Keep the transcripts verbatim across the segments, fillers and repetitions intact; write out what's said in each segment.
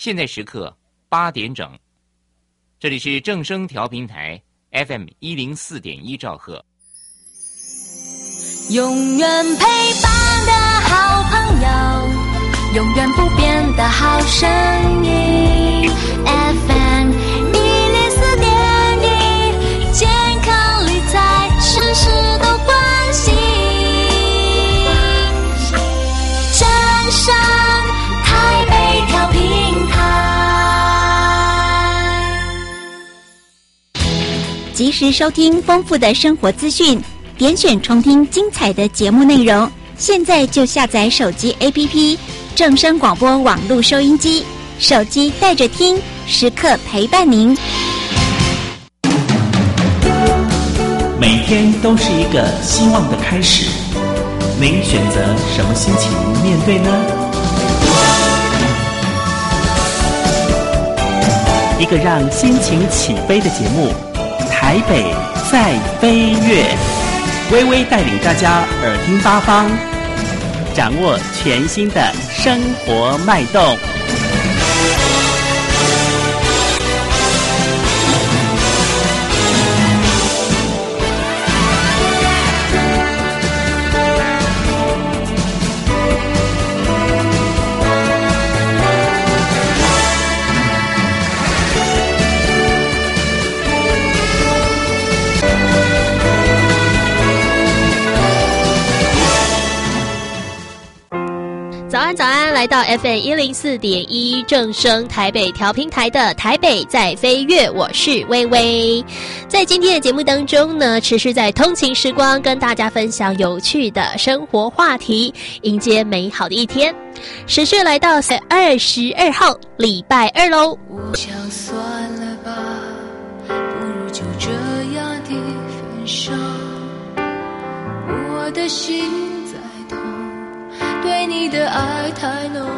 现在时刻八点整，这里是正声调频台 F M 一零四点一兆赫。 永远陪伴的好朋友，永远不变的好声音 F M 一零四点一，健康理财事事都关心。正声台北调频台， 及时收听丰富的生活资讯，点选重听精彩的节目内容。现在就下载手机 A P P 正声广播网络收音机，手机带着听，时刻陪伴您。 每天都是一个希望的开始，您选择什么心情面对呢？一个让心情起飞的节目，台北在飞跃。微微带领大家耳听八方，掌握全新的生活脉动。 早安早安，来到 F M 一零四点一正声台北调频台的台北在飞跃，我是微微。在今天的节目当中呢，持续在通勤时光跟大家分享有趣的生活话题，迎接美好的一天。时序来到二十二号礼拜二喽。 我想算了吧，不如就这样的分手，我的心在痛，对你的爱太浓，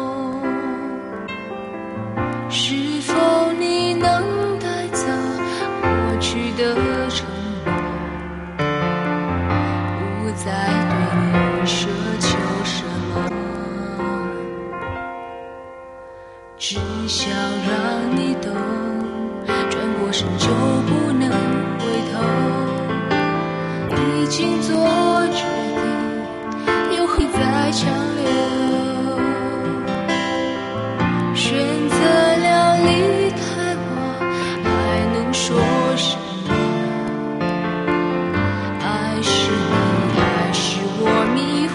是否你能带走过去的承诺，不再对你奢求什么，只想让你懂，转过身就不能回头，已经做决定又会再强留，选择了离开我，还能说什么？爱是你，还是我迷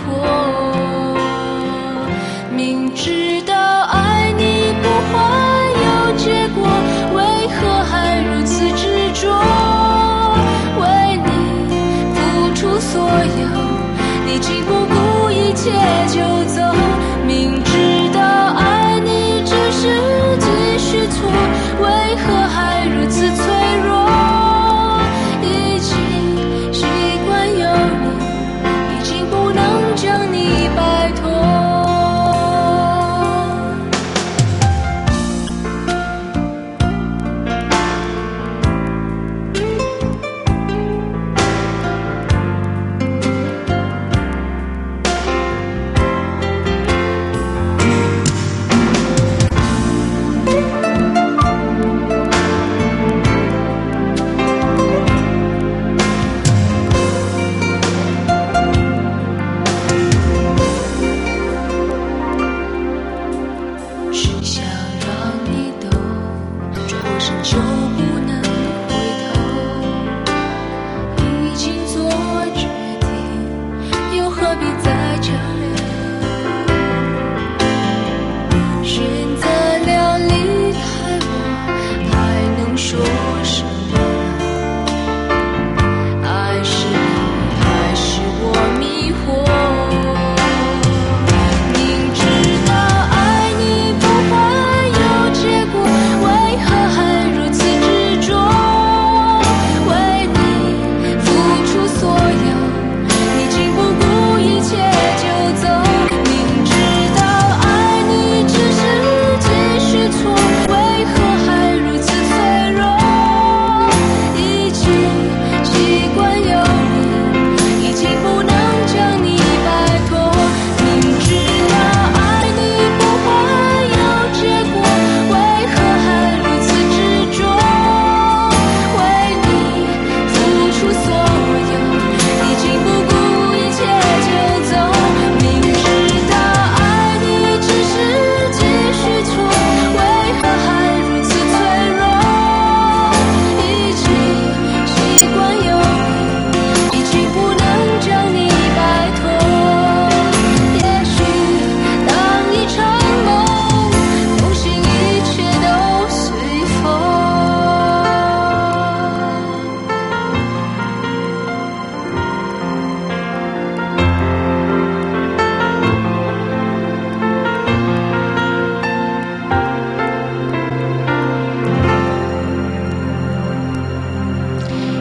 惑？明知道爱你不会有结果，为何还如此执着？为你付出所有，你竟不顾一切就走，明知道爱你只是继续错，为何还如此脆弱？已经习惯有你，已经不能将你摆脱。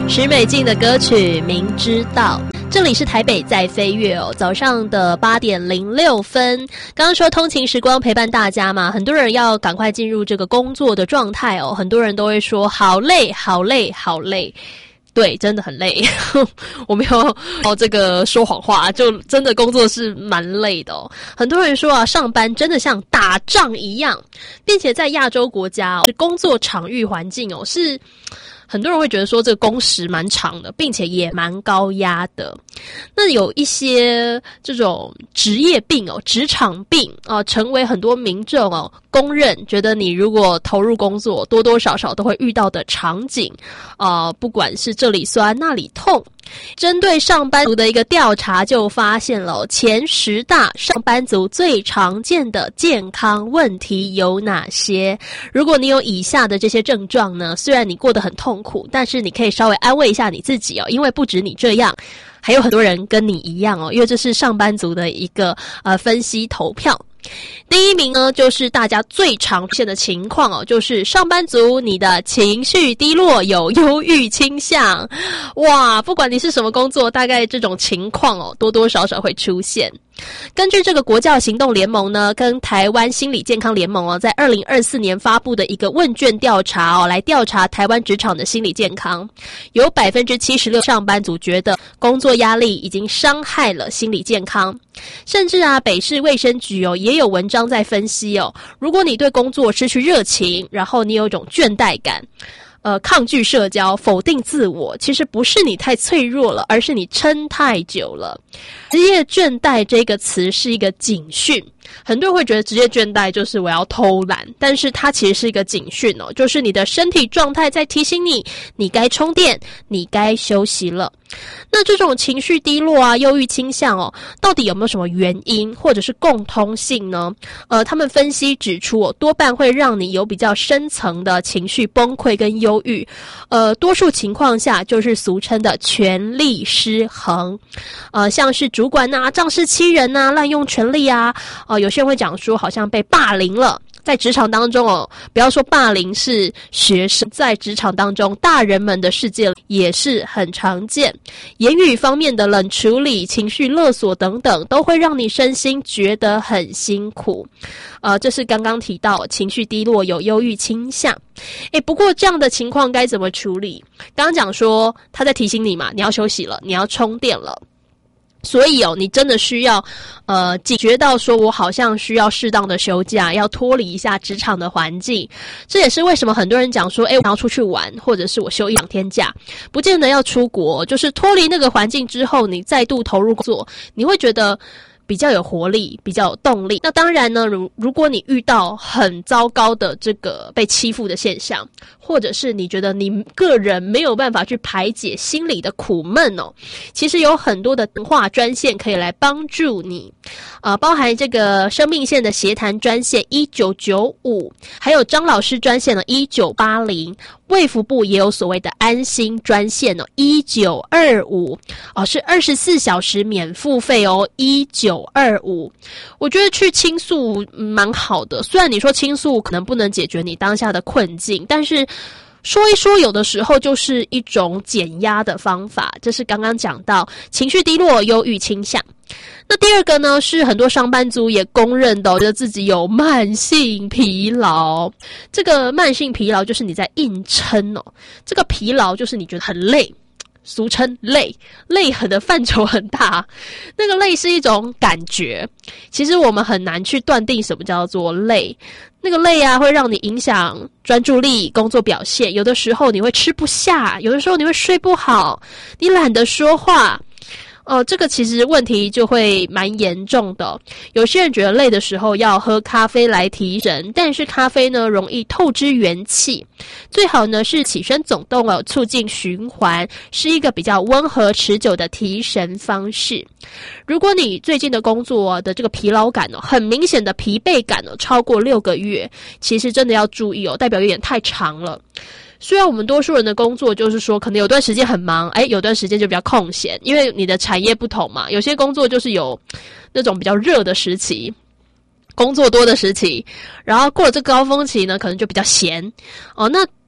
许美静的歌曲《明知道》。这里是台北在飞跃哦，早上的八点零六分。刚刚说通勤时光陪伴大家嘛，很多人要赶快进入这个工作的状态哦，很多人都会说好累好累好累。对，真的很累。我没有哦，这个说谎话，就真的工作是蛮累的哦。很多人说啊，上班真的像打仗一样，并且在亚洲国家哦，是工作场域环境哦，是很多人会觉得说这个工时蛮长的，并且也蛮高压的。那有一些这种职业病哦，职场病啊、呃，成为很多民众哦公认，觉得你如果投入工作，多多少少都会遇到的场景啊、呃，不管是这里酸那里痛。针对上班族的一个调查就发现了前十大上班族最常见的健康问题有哪些。如果你有以下的这些症状呢，虽然你过得很痛苦，但是你可以稍微安慰一下你自己哦，因为不止你这样，还有很多人跟你一样哦，因为这是上班族的一个呃分析投票。第一名呢，就是大家最常见的情况哦，就是上班族你的情绪低落，有忧郁倾向。哇，不管你是什么工作，大概这种情况哦，多多少少会出现。根据这个国教行动联盟呢，跟台湾心理健康联盟哦，在二零二四年发布的一个问卷调查哦，来调查台湾职场的心理健康，有 百分之七十六 上班族觉得工作压力已经伤害了心理健康。甚至啊，北市卫生局哦也有文章在分析哦，如果你对工作失去热情，然后你有一种倦怠感，呃，抗拒社交，否定自我，其实不是你太脆弱了，而是你撑太久了。职业倦怠这个词是一个警讯，很多人会觉得职业倦怠就是我要偷懒，但是它其实是一个警讯哦，就是你的身体状态在提醒你，你该充电，你该休息了。那这种情绪低落啊、忧郁倾向哦，到底有没有什么原因或者是共通性呢？呃，他们分析指出哦，多半会让你有比较深层的情绪崩溃跟忧郁，呃，多数情况下就是俗称的权力失衡，呃，像是主管啊、仗势欺人啊、滥用权力啊，呃，有些人会讲说好像被霸凌了。在职场当中哦，不要说霸凌是学生，在职场当中，大人们的世界也是很常见。言语方面的冷处理、情绪勒索等等，都会让你身心觉得很辛苦。呃，这是刚刚提到情绪低落、有忧郁倾向。诶，不过这样的情况该怎么处理？刚刚讲说他在提醒你嘛，你要休息了，你要充电了。所以哦，你真的需要，呃，警觉到说，我好像需要适当的休假，要脱离一下职场的环境。这也是为什么很多人讲说，诶，我要出去玩，或者是我休一两天假，不见得要出国，就是脱离那个环境之后，你再度投入工作，你会觉得比较有活力，比较有动力。那当然呢，如如果你遇到很糟糕的这个被欺负的现象，或者是你觉得你个人没有办法去排解心里的苦闷哦，其实有很多的电话专线可以来帮助你，呃，包含这个生命线的协谈专线一九九五，还有张老师专线的一九八零，卫福部也有所谓的安心专线哦，一九二五，哦，是二十四小时免付费哦，一九二五。我觉得去倾诉蛮好的，虽然你说倾诉可能不能解决你当下的困境，但是说一说有的时候就是一种减压的方法。这是刚刚讲到情绪低落、忧郁倾向。那第二个呢，是很多上班族也公认的，觉得自己有慢性疲劳。这个慢性疲劳就是你在硬撑哦，这个疲劳就是你觉得很累，俗称累，累很的范畴很大。那个累是一种感觉，其实我们很难去断定什么叫做累。那个累啊，会让你影响专注力、工作表现，有的时候你会吃不下，有的时候你会睡不好，你懒得说话。呃，这个其实问题就会蛮严重的。有些人觉得累的时候要喝咖啡来提神，但是咖啡呢容易透支元气，最好呢是起身走动哦，促进循环，是一个比较温和持久的提神方式。如果你最近的工作的这个疲劳感哦，很明显的疲惫感哦，超过六个月，其实真的要注意哦，代表有点太长了。虽然我们多数人的工作就是说可能有段时间很忙，诶，有段时间就比较空闲，因为你的产业不同嘛，有些工作就是有那种比较热的时期，工作多的时期，然后过了这个高峰期呢可能就比较闲哦。那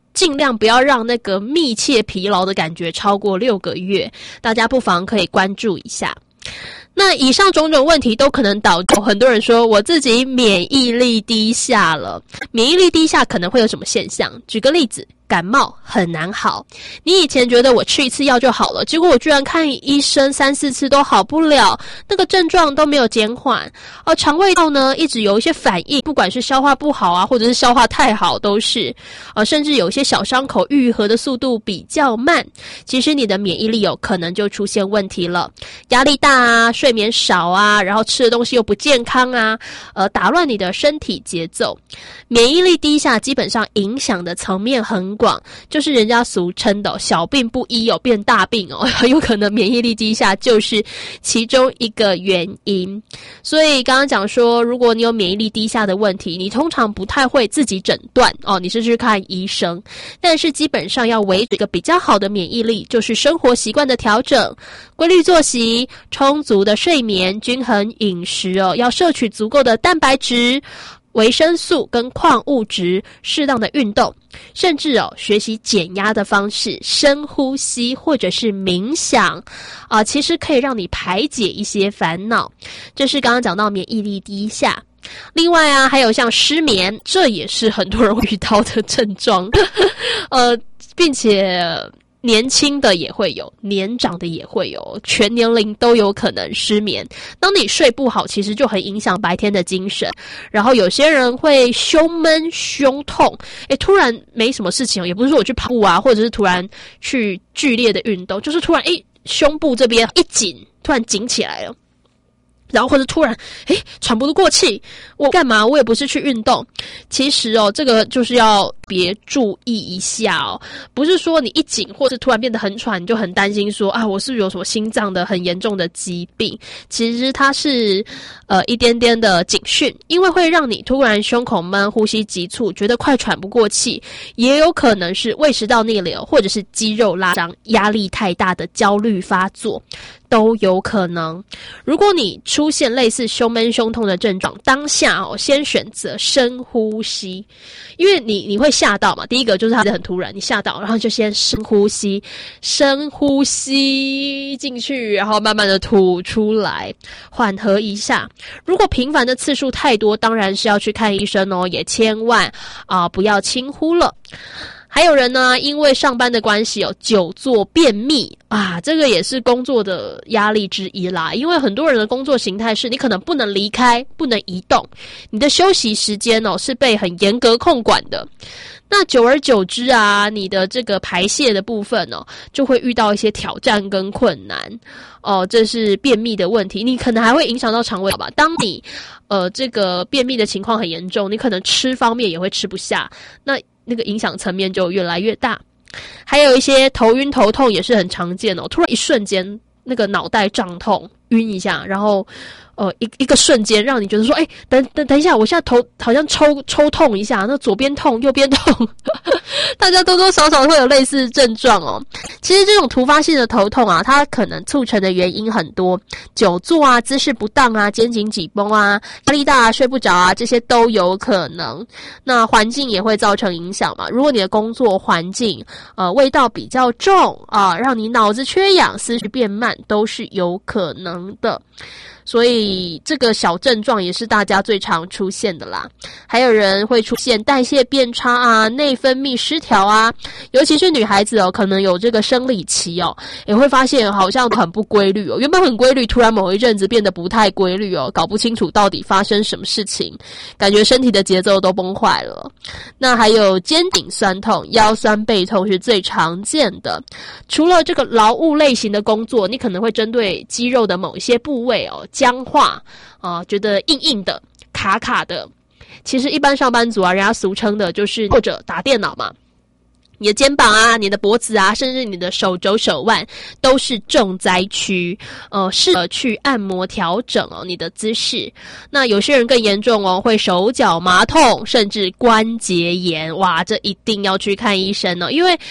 尽量不要让那个密切疲劳的感觉超过六个月，大家不妨可以关注一下。那以上种种问题都可能导致很多人说我自己免疫力低下了。免疫力低下可能会有什么现象？举个例子，感冒很难好，你以前觉得我吃一次药就好了，结果我居然看医生三四次都好不了，那个症状都没有减缓。而肠胃道呢一直有一些反应，不管是消化不好啊，或者是消化太好都是，呃，甚至有一些小伤口愈合的速度比较慢，其实你的免疫力有可能就出现问题了。压力大啊，睡眠少啊，然后吃的东西又不健康啊，呃，打乱你的身体节奏。免疫力低下基本上影响的层面很广，就是人家俗称的小病不医哦，变大病哦，很有可能免疫力低下就是其中一个原因。所以刚刚讲说，如果你有免疫力低下的问题，你通常不太会自己诊断哦，你是去看医生。但是基本上要维持一个比较好的免疫力，就是生活习惯的调整，规律作息，充足的睡眠，均衡饮食哦，要摄取足够的蛋白质、维生素跟矿物质，适当的运动，甚至哦学习减压的方式，深呼吸或者是冥想啊、呃，其实可以让你排解一些烦恼。这是刚刚讲到免疫力低下。另外啊，还有像失眠，这也是很多人会遇到的症状，呃，并且年轻的也会有，年长的也会有，全年龄都有可能失眠。当你睡不好，其实就很影响白天的精神。然后有些人会胸闷、胸痛，诶，突然没什么事情，也不是说我去跑步啊，或者是突然去剧烈的运动，就是突然诶胸部这边一紧，突然紧起来了。然后或者突然诶喘不过气，我干嘛？我也不是去运动。其实哦，这个就是要别注意一下哦，不是说你一紧或是突然变得很喘，你就很担心说啊，我是不是有什么心脏的很严重的疾病？其实它是呃一点点的警讯，因为会让你突然胸口闷、呼吸急促，觉得快喘不过气，也有可能是胃食道逆流，或者是肌肉拉伤、压力太大的焦虑发作。都有可能。如果你出现类似胸闷胸痛的症状，当下哦，先选择深呼吸，因为你你会吓到嘛。第一个就是它很突然，你吓到，然后就先深呼吸，深呼吸进去，然后慢慢的吐出来，缓和一下。如果频繁的次数太多，当然是要去看医生哦，也千万啊、呃、不要轻忽了。还有人呢，因为上班的关系哦，久坐便秘啊，这个也是工作的压力之一啦。因为很多人的工作形态是你可能不能离开，不能移动，你的休息时间哦是被很严格控管的。那久而久之啊，你的这个排泄的部分哦，就会遇到一些挑战跟困难哦。这是便秘的问题，你可能还会影响到肠胃吧。当你呃这个便秘的情况很严重，你可能吃方面也会吃不下，那那个影响层面就越来越大。还有一些头晕头痛也是很常见哦，突然一瞬间那个脑袋胀痛晕一下，然后呃一一个瞬间让你觉得说，哎，等等等一下，我现在头好像抽抽痛一下，那左边痛右边痛，大家多多少少会有类似症状哦。其实这种突发性的头痛啊，它可能促成的原因很多，久坐啊、姿势不当啊、肩颈紧绷啊、压力大啊、睡不着啊，这些都有可能。那环境也会造成影响嘛。如果你的工作环境呃味道比较重啊、呃，让你脑子缺氧、思绪变慢，都是有可能的。所以这个小症状也是大家最常出现的啦。还有人会出现代谢变差啊、内分泌失调啊，尤其是女孩子哦，可能有这个生理期哦，也会发现好像很不规律哦，原本很规律，突然某一阵子变得不太规律哦，搞不清楚到底发生什么事情，感觉身体的节奏都崩坏了。那还有肩顶酸痛、腰酸背痛是最常见的。除了这个劳务类型的工作，你可能会针对肌肉的某一些部位哦僵化啊、呃，觉得硬硬的、卡卡的。其实一般上班族啊，人家俗称的就是或者打电脑嘛，你的肩膀啊、你的脖子啊，甚至你的手肘、手腕都是重灾区，呃，适合去按摩调整哦你的姿势。那有些人更严重哦，会手脚麻痛，甚至关节炎，哇，这一定要去看医生哦，因为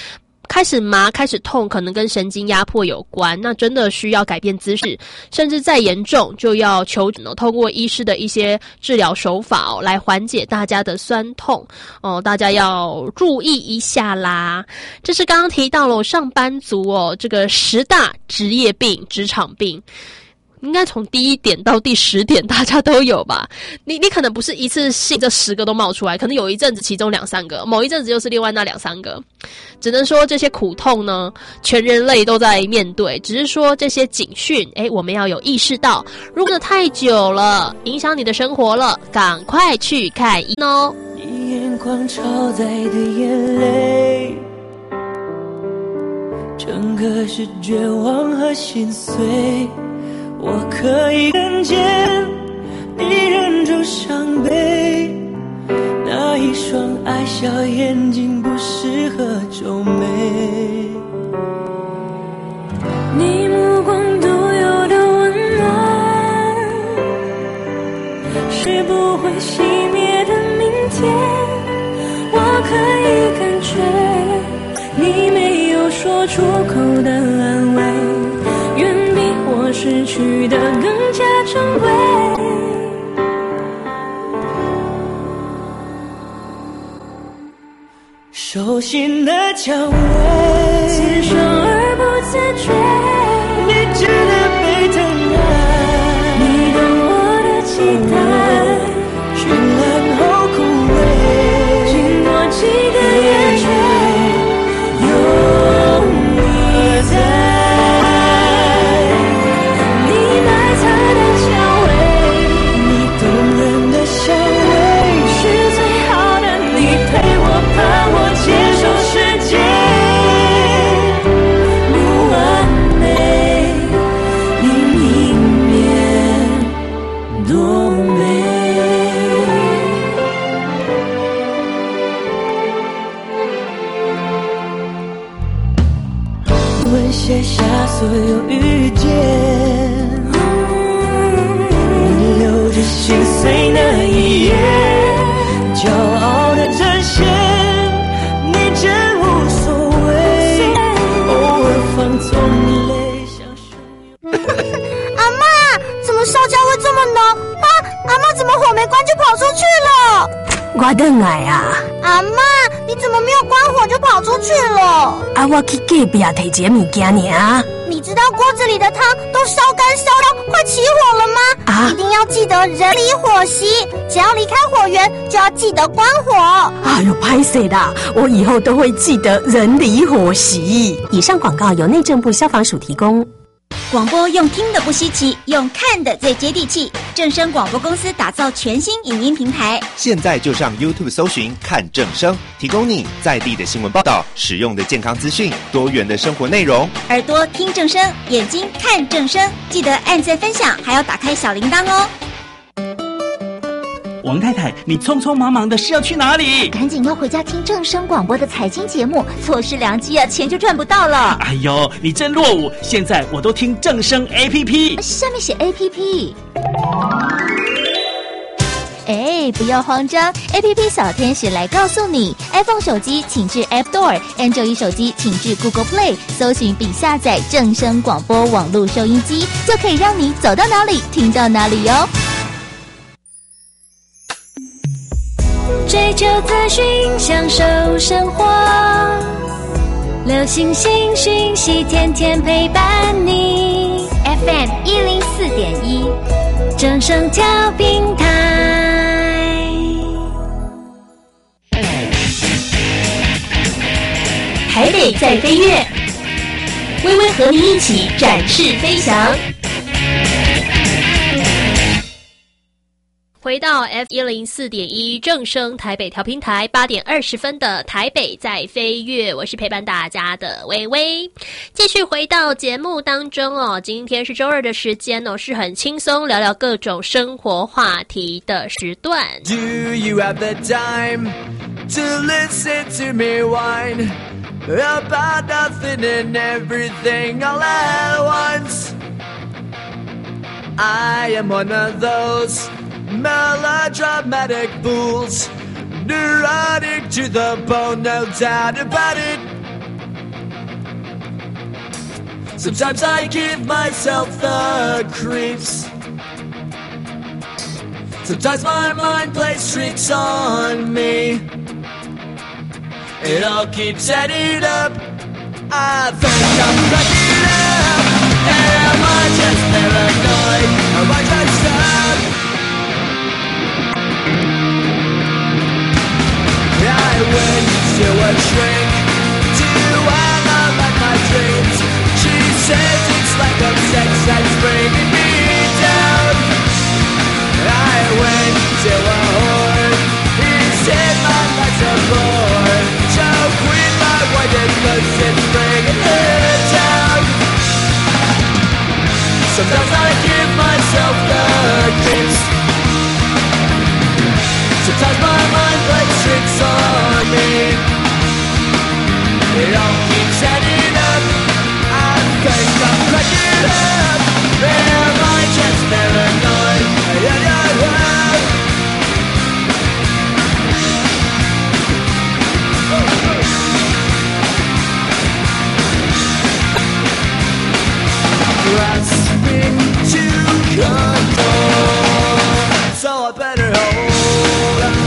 开始麻、开始痛，可能跟神经压迫有关，那真的需要改变姿势，甚至再严重就要求诊哦，透过医师的一些治疗手法哦，来缓解大家的酸痛哦，大家要注意一下啦。这是刚刚提到了上班族哦，这个十大职业病、职场病。应该从第一点到第十点大家都有吧，你你可能不是一次性这十个都冒出来，可能有一阵子其中两三个，某一阵子又是另外那两三个，只能说这些苦痛呢全人类都在面对，只是说这些警讯诶我们要有意识到，如果太久了影响你的生活了，赶快去看医生哦。 你眼眶超载的眼泪，整个是绝望和心碎，我可以看见你忍住伤悲，那一双爱笑眼睛不适合皱眉，你目光独有的温暖是不会熄灭的明天，我可以感觉你没有说出口的安慰，远比我失去的更加珍贵，手心的蔷薇，刺伤而不自觉，你值得被疼爱，你懂我的期待，绚烂后枯萎，经过几个夜却有你在，写下所有遇见，你留着心碎那一页，骄傲的展现，你真无所谓，偶尔放纵泪像阿嬷，怎么烧焦会这么浓啊？阿嬷怎么火没关就跑出去了？ 我回来啊！ 阿嬷，你怎么没有关火就跑出去了？ 啊，我去隔壁提一个物件尔。 你知道锅子里的汤都烧干烧到快起火了吗？啊！一定要记得人离火熄，只要离开火源就要记得关火。 哎呦，拍谁的？我以后都会记得人离火熄。以上广告由内政部消防署提供。 广播用听的不稀奇，用看的最接地气。正声广播公司打造全新影音平台， 现在就上 YouTube 搜寻看正声，提供你在地的新闻报道、实用的健康资讯、多元的生活内容。 耳朵听正声，眼睛看正声，记得按赞分享，还要打开小铃铛哦。 王太太，你匆匆忙忙的是要去哪里？ 赶紧要回家听正声广播的财经节目，错失良机啊，钱就赚不到了。 哎呦，你真落伍！现在我都听正声 A P P， 下面写 A P P。哎，不要慌张 ，A P P 小天使来告诉你 ，iPhone 手机请至 App Store，Android 手机请至 Google Play， 搜寻并下载正声广播网络收音机，就可以让你走到哪里听到哪里哟。 追求资讯，享受生活，流行新讯息，天天陪伴你。F M 一零四点一，正声调频台。 台北在飞跃，微微和你一起展翅飞翔。回到 F 一零四点一正声台北调频台八点二十分的台北在飞跃，我是陪伴大家的微微。继续回到节目当中哦，今天是周二的时间哦，是很轻松聊聊各种生活话题的时段。 Do you have the time to listen to me whine about nothing and everything all at once? I am one of those melodramatic fools, neurotic to the bone, no doubt about it. Sometimes I give myself the creeps. Sometimes my mind plays tricks on me. It all keeps adding up. I think I'm cracking up. Am I just paranoid? Am I just stuck? I went to a shrink to analyze my dreams. She says it's like a sex that's bringing me down. I went to a whore. He said my life's a bore. So quit my white cause it's bringing her down. Sometimes I give myself the creeps. Sometimes my mind plays tricks on me. It all keeps adding up. I think I'm cracking up. Am I just paranoid? Yeah, yeah, yeah. Grasping to control, so I better hold on.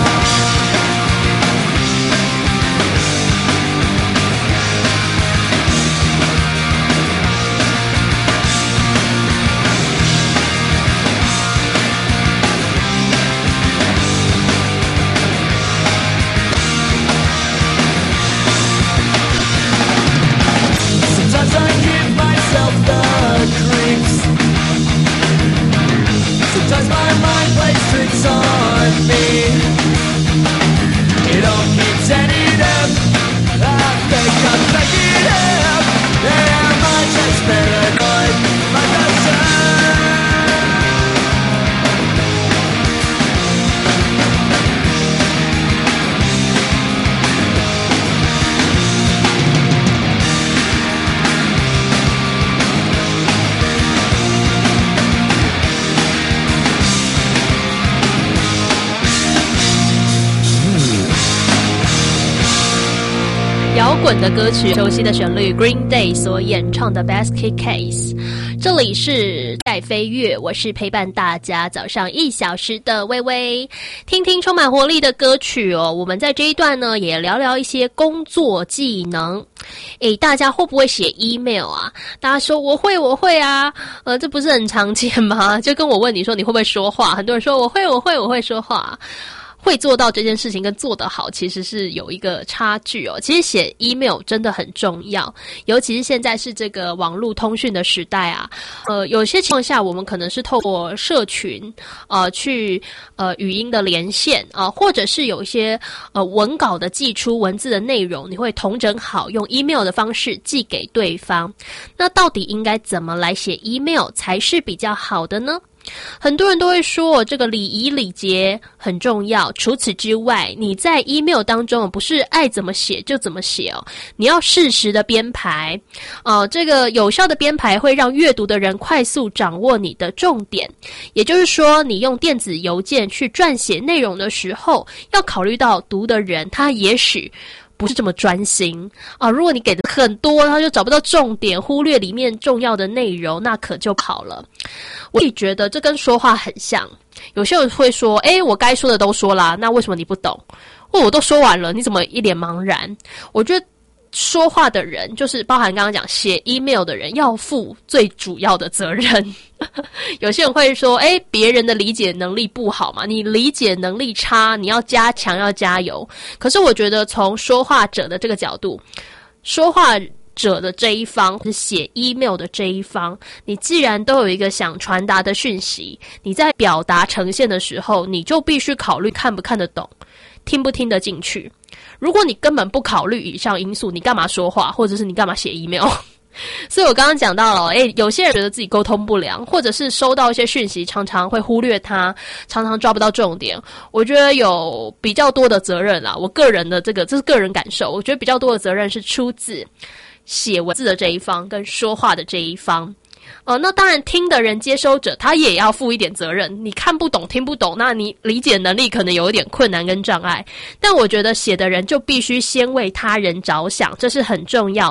Sometimes I give myself the creeps. Sometimes my mind plays tricks on me. It all keeps adding up. I think I'm cracking up. Am I just paranoid? Am I just sad? 摇滚的歌曲，熟悉的旋律 Green Day 所演唱的 Basket Case。 这里是在飞跃，我是陪伴大家早上一小时的微微，听听充满活力的歌曲哦。我们在这一段呢也聊聊一些工作技能。诶，大家会不会写 email 啊？大家说我会我会啊，呃，这不是很常见吗？就跟我问你说你会不会说话，很多人说我会我会我会说话。会做到这件事情跟做得好其实是有一个差距哦。其实写 email 真的很重要，尤其是现在是这个网络通讯的时代啊。呃，有些情况下我们可能是透过社群呃去呃语音的连线啊、呃，或者是有一些呃文稿的寄出文字的内容，你会统整好用 email 的方式寄给对方。那到底应该怎么来写 email 才是比较好的呢？很多人都会说这个礼仪礼节很重要，除此之外你在 email 当中不是爱怎么写就怎么写哦，你要适时的编排呃，这个有效的编排会让阅读的人快速掌握你的重点，也就是说你用电子邮件去撰写内容的时候，要考虑到读的人他也许不是这么专心啊！如果你给的很多，他就找不到重点，忽略里面重要的内容，那可就跑了。我也觉得这跟说话很像，有些人会说：“诶，我该说的都说啦，那为什么你不懂？或我都说完了，你怎么一脸茫然？”我觉得说话的人，就是包含刚刚讲写 email 的人，要负最主要的责任。有些人会说，诶，别人的理解能力不好嘛，你理解能力差，你要加强，要加油。可是我觉得从说话者的这个角度，说话者的这一方，是写 email 的这一方，你既然都有一个想传达的讯息，你在表达呈现的时候，你就必须考虑看不看得懂，听不听得进去。如果你根本不考虑以上因素，你干嘛说话，或者是你干嘛写 email？ 所以我刚刚讲到了，诶，有些人觉得自己沟通不良，或者是收到一些讯息常常会忽略它，常常抓不到重点。我觉得有比较多的责任啦，我个人的这个这是个人感受，我觉得比较多的责任是出自写文字的这一方跟说话的这一方。呃，那当然听的人接收者他也要负一点责任，你看不懂听不懂，那你理解能力可能有一点困难跟障碍，但我觉得写的人就必须先为他人着想，这是很重要的。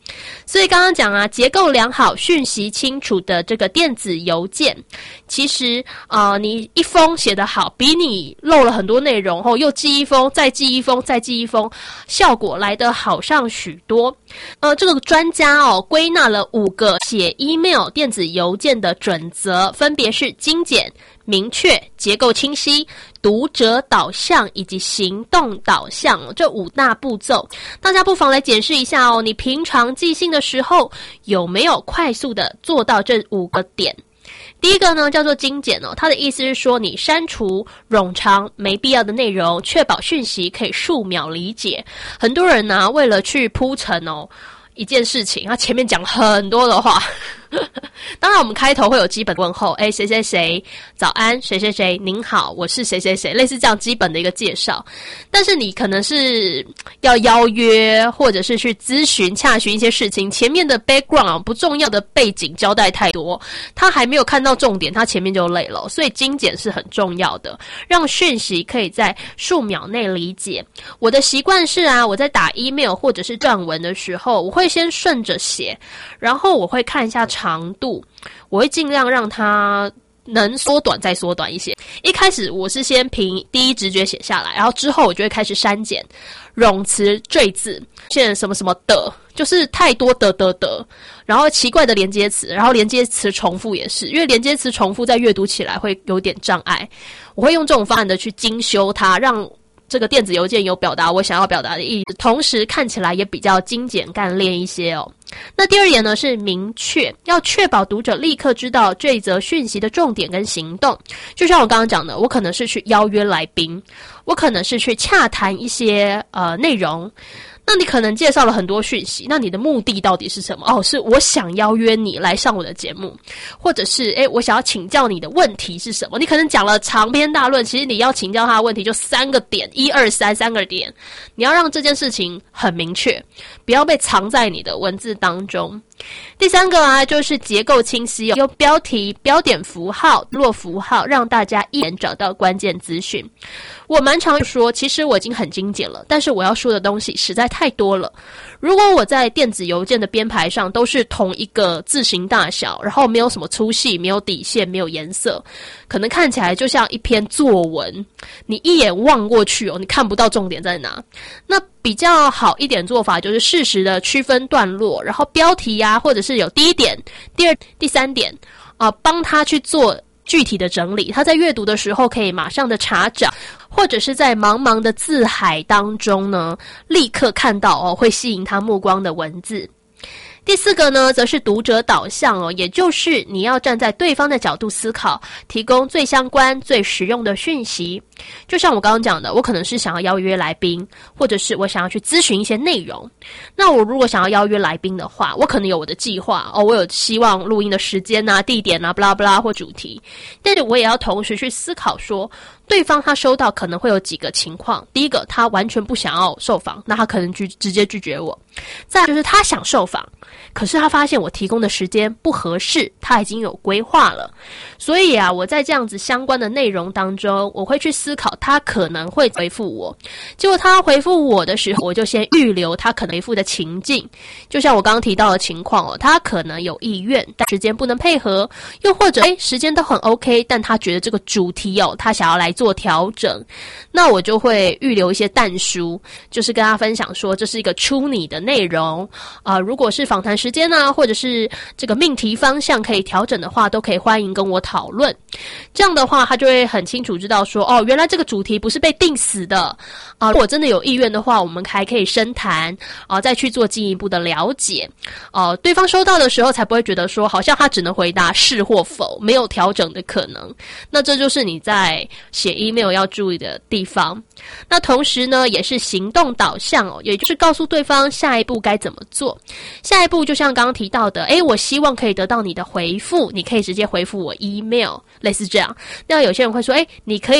所以刚刚讲啊，结构良好、讯息清楚的这个电子邮件，其实呃，你一封写得好，比你漏了很多内容后又寄一封、再寄一封、再寄一封，效果来得好上许多。呃，这个专家哦，归纳了五个写 email 电子邮件的准则，分别是精简、明确、结构清晰、读者导向以及行动导向，这五大步骤，大家不妨来检视一下哦。你平常寄信的时候有没有快速的做到这五个点？第一个呢叫做精简哦，它的意思是说你删除冗长没必要的内容，确保讯息可以数秒理解。很多人呢、啊、为了去铺陈哦一件事情，他前面讲很多的话。当然我们开头会有基本问候，诶谁谁谁早安，谁谁谁您好，我是谁谁谁，类似这样基本的一个介绍。但是你可能是要邀约或者是去咨询洽询一些事情，前面的 background 不重要的背景交代太多，他还没有看到重点，他前面就累了。所以精简是很重要的，让讯息可以在数秒内理解。我的习惯是啊，我在打 email 或者是撰文的时候，我会先顺着写，然后我会看一下长度，我会尽量让它能缩短再缩短一些。一开始我是先凭第一直觉写下来，然后之后我就会开始删减冗词赘字，现在什么什么的，就是太多的的的，然后奇怪的连接词，然后连接词重复也是，因为连接词重复在阅读起来会有点障碍，我会用这种方案的去精修它，让这个电子邮件有表达我想要表达的意思，同时看起来也比较精简干练一些哦。那第二点呢是明确，要确保读者立刻知道这一则讯息的重点跟行动。就像我刚刚讲的，我可能是去邀约来宾，我可能是去洽谈一些呃内容。那你可能介绍了很多讯息，那你的目的到底是什么？哦，是我想邀约你来上我的节目，或者是诶我想要请教你的问题是什么？你可能讲了长篇大论，其实你要请教他的问题就三个点，一二三三个点，你要让这件事情很明确，不要被藏在你的文字当中。第三个啊，就是结构清晰哦，用标题、标点符号、落符号，让大家一眼找到关键资讯。我蛮常说，其实我已经很精简了，但是我要说的东西实在太多了。如果我在电子邮件的编排上都是同一个字形大小，然后没有什么粗细，没有底线，没有颜色，可能看起来就像一篇作文，你一眼望过去哦，你看不到重点在哪。那比较好一点做法就是适时的区分段落，然后标题啊，或者是有第一点、第二、第三点啊、呃，帮他去做具体的整理，他在阅读的时候可以马上的查找，或者是在茫茫的字海当中呢，立刻看到哦，会吸引他目光的文字。第四个呢，则是读者导向哦，也就是你要站在对方的角度思考，提供最相关、最实用的讯息。就像我刚刚讲的，我可能是想要邀约来宾，或者是我想要去咨询一些内容。那我如果想要邀约来宾的话，我可能有我的计划哦，我有希望录音的时间啊、地点啊、不拉不拉或主题，但是我也要同时去思考说，对方他收到可能会有几个情况。第一个，他完全不想要受访，那他可能拒直接拒绝我。再来就是他想受访，可是他发现我提供的时间不合适，他已经有规划了。所以啊，我在这样子相关的内容当中，我会去思考他可能会回复我。结果他回复我的时候，我就先预留他可能回复的情境。就像我刚刚提到的情况哦，他可能有意愿，但时间不能配合，又或者诶时间都很 OK， 但他觉得这个主题哦，他想要来做调整。那我就会预留一些但书，就是跟他分享说这是一个出你的内容啊、呃，如果是访谈时间啊，或者是这个命题方向可以调整的话，都可以欢迎跟我讨论。这样的话，他就会很清楚知道说，哦，原来这个主题不是被定死的啊、呃。如果真的有意愿的话，我们还可以深谈啊、呃，再去做进一步的了解。呃，对方收到的时候才不会觉得说，好像他只能回答是或否，没有调整的可能。那这就是你在写 email 要注意的地方。那同时呢，也是行动导向哦，也就是告诉对方下一步该怎么做。下一步就像刚刚提到的，诶，我希望可以得到你的回复，你可以直接回复我 email， 类似这样。那有些人会说，诶，你可以直接将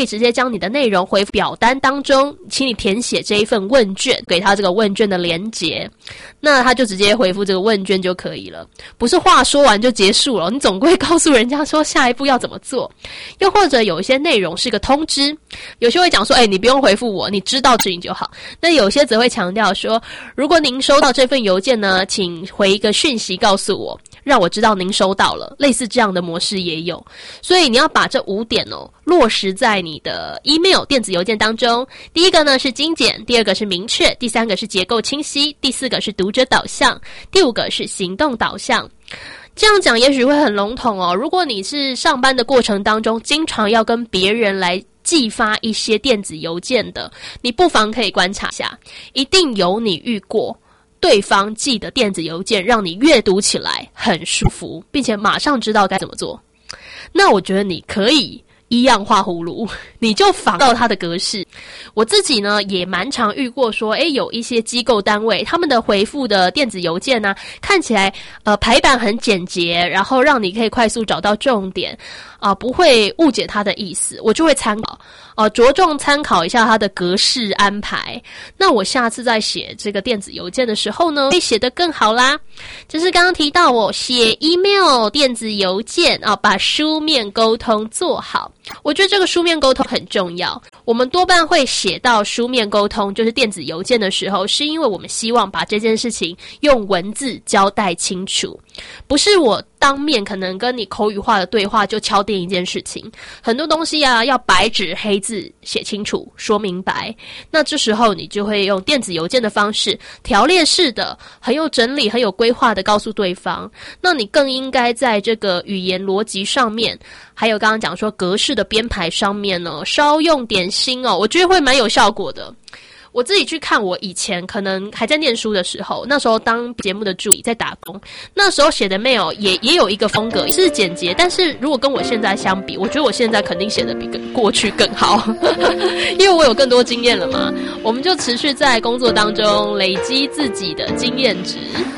将你的内容回表单当中，请你填写这一份问卷，给他这个问卷的连结，那他就直接回复这个问卷就可以了。不是话说完就结束了，你总归告诉人家说下一步要怎么做。又或者有一些内容是个通知，有些会讲说，哎，你不用回复我，你知道指引就好。那有些则会强调说，如果您收到这份邮件呢，请回一个讯息告诉我，让我知道您收到了。类似这样的模式也有，所以你要把这五点哦落实在你的 email 电子邮件当中。第一个呢是精简，第二个是明确，第三个是结构清晰，第四个是读者导向，第五个是行动导向。这样讲也许会很笼统哦，如果你是上班的过程当中经常要跟别人来寄发一些电子邮件的，你不妨可以观察一下，一定有你遇过对方寄的电子邮件让你阅读起来很舒服，并且马上知道该怎么做。那我觉得你可以一样画葫芦，你就仿照它的格式。我自己呢也蛮常遇过说，诶，有一些机构单位他们的回复的电子邮件呢、啊，看起来呃排版很简洁，然后让你可以快速找到重点啊、呃，不会误解它的意思，我就会参考呃着重参考一下它的格式安排。那我下次在写这个电子邮件的时候呢，可以写得更好啦。就是刚刚提到我写 email 电子邮件啊、呃，把书面沟通做好。我觉得这个书面沟通很重要，我们多半会写到书面沟通，就是电子邮件的时候，是因为我们希望把这件事情用文字交代清楚，不是我当面可能跟你口语化的对话就敲定一件事情，很多东西啊要白纸黑字写清楚说明白。那这时候你就会用电子邮件的方式，条列式的，很有整理很有规划的告诉对方。那你更应该在这个语言逻辑上面，还有刚刚讲说格式的编排上面呢，稍用点心哦，我觉得会蛮有效果的。我自己去看我以前可能还在念书的时候，那时候当节目的助理在打工，那时候写的 mail 也也有一个风格是简洁，但是如果跟我现在相比，我觉得我现在肯定写的比过去更好因为我有更多经验了嘛。我们就持续在工作当中累积自己的经验值。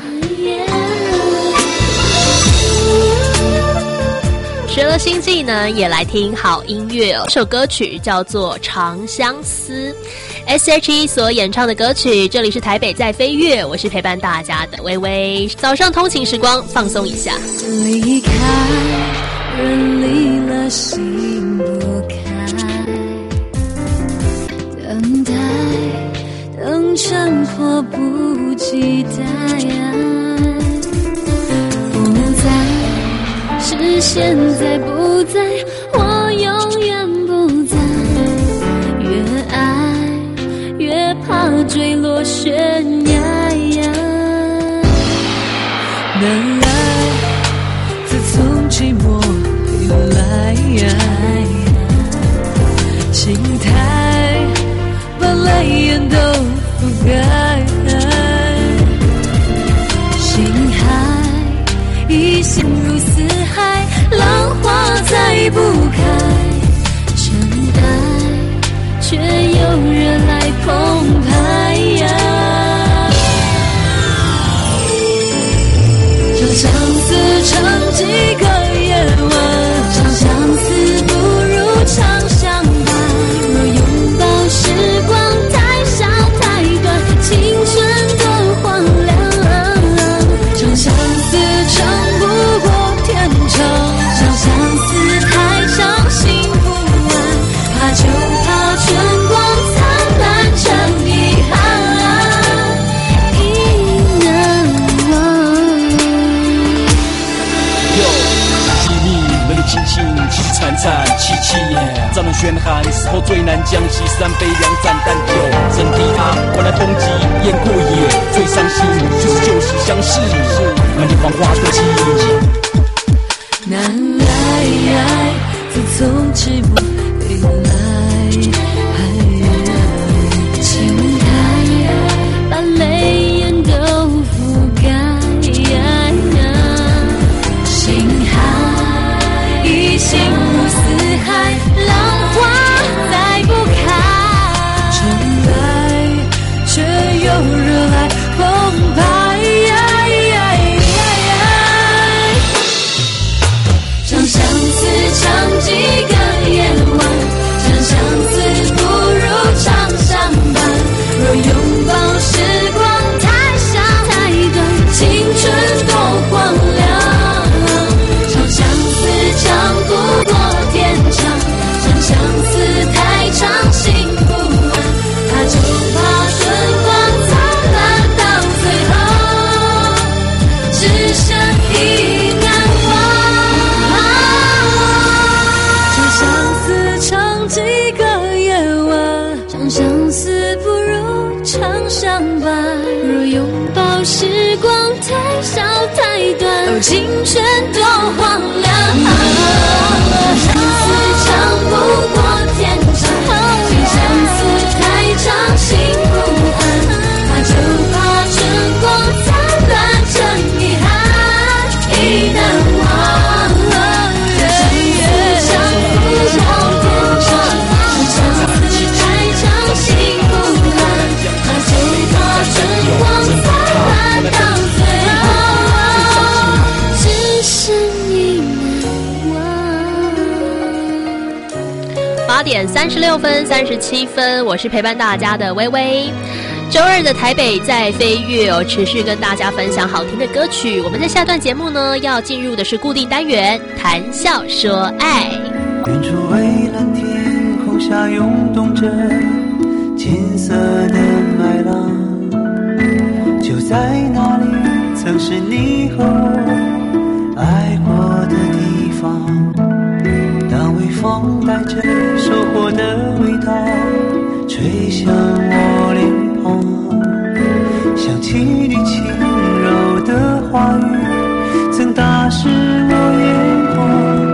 学了新技能，也来听好音乐哦。这首歌曲叫做《长相思》，S H E 所演唱的歌曲。这里是台北在飞跃，我是陪伴大家的微微。早上通勤时光，放松一下。 离开，人离了心不开，等待，等成迫不及待，不在。是现在不在，我永远不在。越爱越怕坠落悬崖，难耐，自从寂寞以来，心态把泪眼都覆盖，心海已陷入死海，浪花再不开，尘埃却有人来澎湃，这相思唱几个夜晚，长相思不如长相伴，若拥抱时光太少太短，青春多荒凉，长相思长不过天长，长相思太长心不安，怕就怕春光灿烂成遗憾，意难忘。 哟，细密冷冷清清，凄凄惨惨戚戚，造成喧喊，死后最难将息，三杯两盏淡酒，身体啊，换来风景雁过野，最伤心就是旧时相识，满地黄花堆积。 难挨，自从寂寞以来，情海把泪眼都覆盖，心海已陷入死海，浪花再不开，尘埃却有人来澎湃，长相思唱几个夜常相伴。若拥抱时光太少太短，哦，青春多荒凉。相思长不过天长，情相思太长心不安，怕就怕春光灿烂成遗憾，已难忘。 八点三十六分三十七分，我是陪伴大家的微微。周二的台北在飞跃哦，持续跟大家分享好听的歌曲。我们在下段节目呢，要进入的是固定单元谈笑说爱。 远处蔚蓝天空下涌动着金色的麦浪，就在那里曾是你和我爱过的地方。当微风带着收获的味道吹向我脸庞，想起你轻柔的话语曾打湿我眼眶。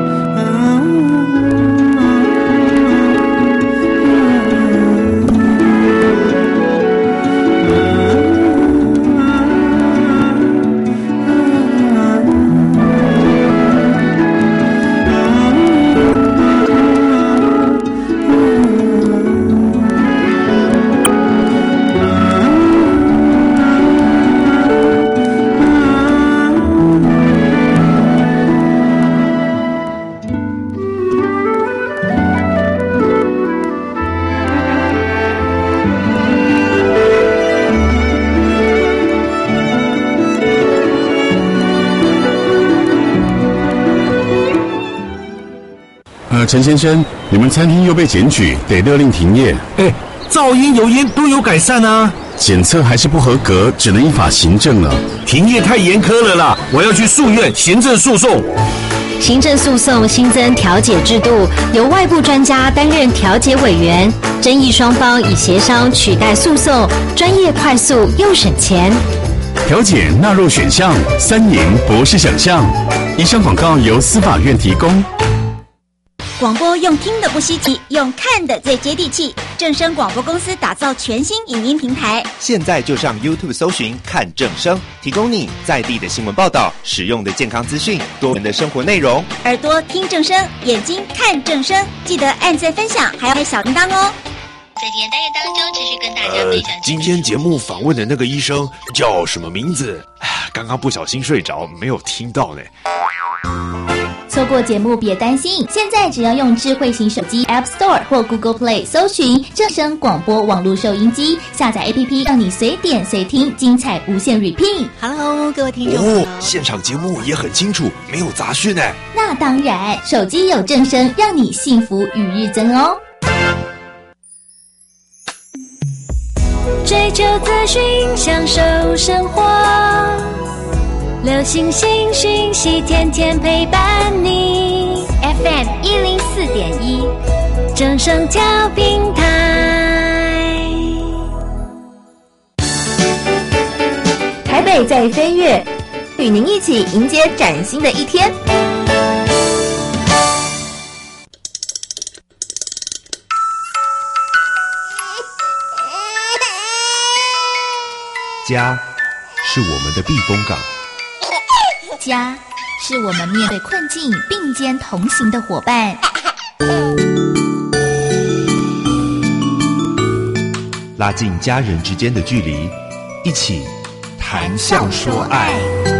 陈先生，你们餐厅又被检举，得勒令停业。 哎，噪音、油烟都有改善啊。 检测还是不合格，只能依法行政了。 停业太严苛了啦，我要去诉愿行政诉讼。 行政诉讼新增调解制度，由外部专家担任调解委员，争议双方以协商取代诉讼，专业、快速又省钱。 调解纳入选项，三赢不是想象。以上广告由司法院提供。 广播用听的不稀奇，用看的最接地气。正声广播公司打造全新影音平台， 现在就上 YouTube 搜寻看正声，提供你在地的新闻报道、实用的健康资讯、多元的生活内容。 耳朵听正声，眼睛看正声，记得按赞分享，还要开小铃铛哦。 在今天单元当中，持续跟大家分享、呃。 今天节目访问的那个医生叫什么名字？刚刚不小心睡着，没有听到呢。 错过节目别担心，现在只要用智慧型手机 App Store 或 Google Play 搜寻正声广播网络收音机，下载 A P P 让你随点随听，精彩无限 repeat。Hello， 各位听众哦，现场节目也很清楚，没有杂讯哎。 那当然，手机有正声，让你幸福与日增哦。 追求资讯，享受生活。流行新讯息，天天陪伴你。 F M 一零四点一， 正声调频台。 台北在飞跃，与您一起迎接崭新的一天。 家是我们的避风港。 家是我们面对困境并肩同行的伙伴。 拉近家人之间的距离，一起谈笑说爱。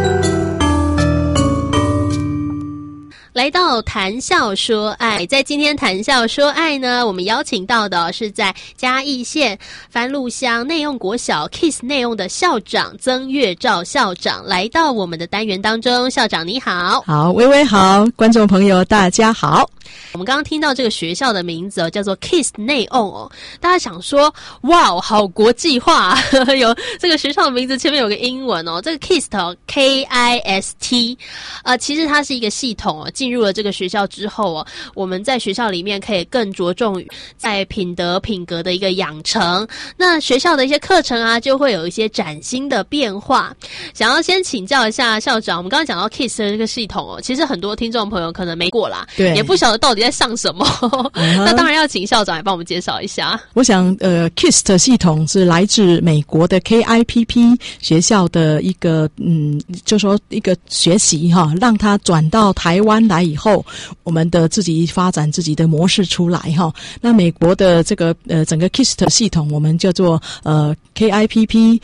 来到谈笑说爱，在今天谈笑说爱呢，我们邀请到的是在嘉义县番路乡内用国小 Kiss 内用的校长曾月照校长来到我们的单元当中。校长你好。 好，微微好，观众朋友大家好。 我们刚刚听到这个学校的名字、哦、叫做 Kiss 内用哦，大家想说哇，好国际化、啊、有这个学校的名字前面有个英文哦，这个 Kiss 哦 K I S T 呃，其实它是一个系统哦，进进入了这个学校之后哦，我们在学校里面可以更着重于在品德品格的一个养成，那学校的一些课程啊就会有一些崭新的变化。想要先请教一下校长，我们刚刚讲到 K I S S 的这个系统哦，其实很多听众朋友可能没过啦， 对， 也不晓得到底在上什么。Uh-huh. 那当然要请校长来帮我们介绍一下。 我想呃 K I S S 的系统是来自美国的 K I P P 学校的一个嗯就说一个学习哈，让它转到台湾来以后，我们的自己发展自己的模式出来哈。那美国的这个呃整个 K I S S 的系统我们叫做呃 K I P P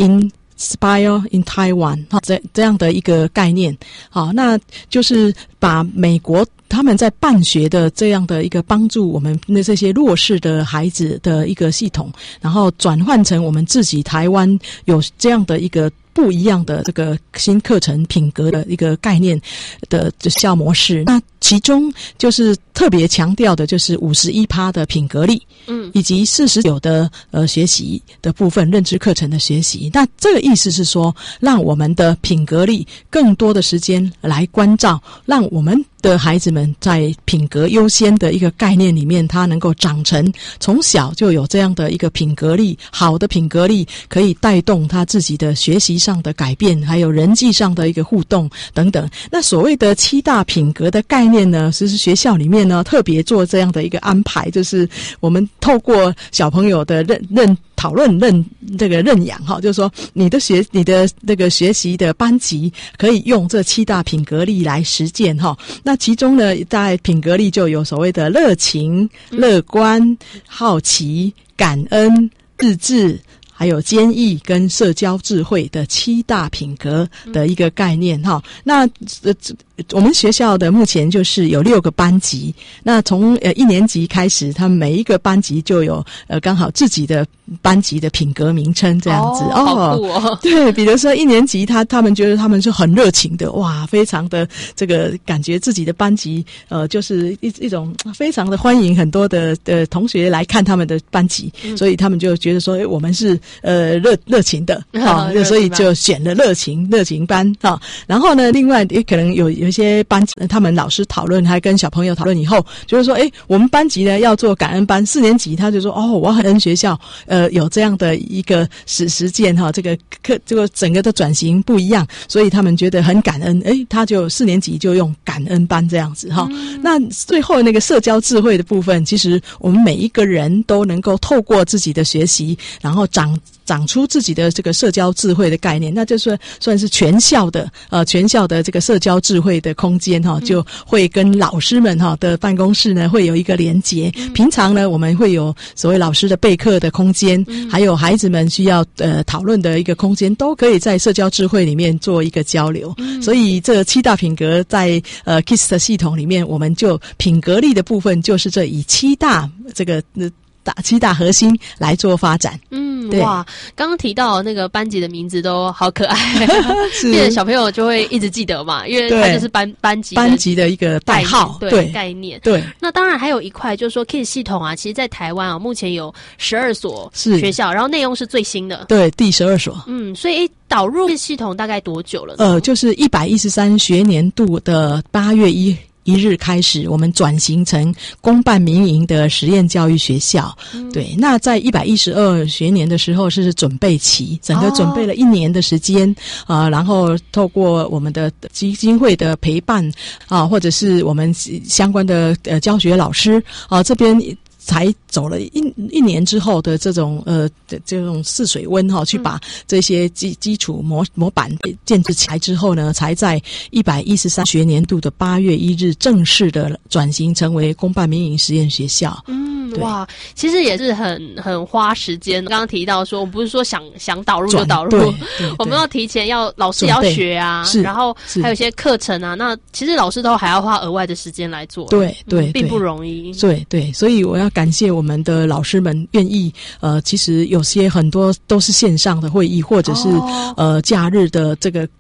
Inspire in Taiwan 哈，这这样的一个概念。好，那就是把美国他们在办学的这样的一个帮助我们的这些弱势的孩子的一个系统，然后转换成我们自己台湾有这样的一个不一样的这个新课程品格的一个概念的教模式。那其中就是特别强调的就是五十一趴的品格力，嗯，以及四十九的呃学习的部分，认知课程的学习。那这个意思是说，让我们的品格力更多的时间来关照，让我们的孩子们在品格优先的一个概念里面，他能够长成从小就有这样的一个品格力，好的品格力可以带动他自己的学习上的改变，还有人际上的一个互动等等。那所谓的七大品格的概念呢，其实学校里面呢特别做这样的一个安排，就是我们透过小朋友的认认讨论认这个认养哈，就是说你的学你的那个学习的班级可以用这七大品格力来实践哈。那其中呢，在品格力就有所谓的热情、乐观、好奇、感恩、日志，还有坚毅跟社交智慧的七大品格的一个概念哈。那呃我们学校的目前就是有六个班级，那从呃一年级开始，他们每一个班级就有呃刚好自己的班级的品格名称这样子。 哦，好酷哦。 对，比如说一年级他他们觉得他们是很热情的，哇，非常的这个感觉自己的班级呃就是一一种非常的欢迎很多的的同学来看他们的班级，嗯，所以他们就觉得说，诶，我们是呃热热情的啊，哦，所以就选了热情热情班啊。然后呢，另外也可能有有一些班级，他们老师讨论，还跟小朋友讨论以后，就是说，诶，我们班级呢要做感恩班。四年级他就说，哦，我很恩学校，呃，有这样的一个实实践哈，这个课这个整个的转型不一样，所以他们觉得很感恩。诶，他就四年级就用感恩班这样子哈。嗯，那最后那个社交智慧的部分，其实我们每一个人都能够透过自己的学习，然后长。长出自己的这个社交智慧的概念，那就是算是全校的呃全校的这个社交智慧的空间哈，就会跟老师们哈的办公室呢会有一个连结。嗯，平常呢我们会有所谓老师的备课的空间，嗯，还有孩子们需要呃讨论的一个空间，都可以在社交智慧里面做一个交流。嗯，所以这七大品格在呃 K I S S 的系统里面，我们就品格力的部分就是这以七大这个呃大七大核心来做发展。 嗯，哇，刚刚提到那个班级的名字都好可爱，因为小朋友就会一直记得嘛，因为它就是班班级班级的一个代号， 对， 对概念。 对， 那当然还有一块就是说 K I S S 系统啊，其实在台湾啊，目前有十二所学校，然后内容是最新的， 对，第十二所。 嗯，所以导入系统大概多久了呢？ 呃，就是一百一十三学年度的八月一。一日开始，我们转型成公办民营的实验教育学校。嗯，对，那在一百一十二学年的时候是准备期，整个准备了一年的时间啊，呃，然后透过我们的基金会的陪伴啊，或者是我们相关的呃教学老师啊，这边才走了一一年之后的这种呃这种试水温哈，去把这些基基础模模板建制起来之后呢，才在一百一十三学年度的八月一日正式的转型成为公办民营实验学校。 嗯，哇，其实也是很很花时间。刚刚提到说，我们不是说想想导入就导入， 对对对， 我们要提前要老师也要学啊，然后还有一些课程啊，那其实老师都还要花额外的时间来做， 对对， 嗯，并不容易。 对对，所以我要感谢我们的老师们愿意，呃，其实有些很多都是线上的会议，或者是、哦、呃假日的这个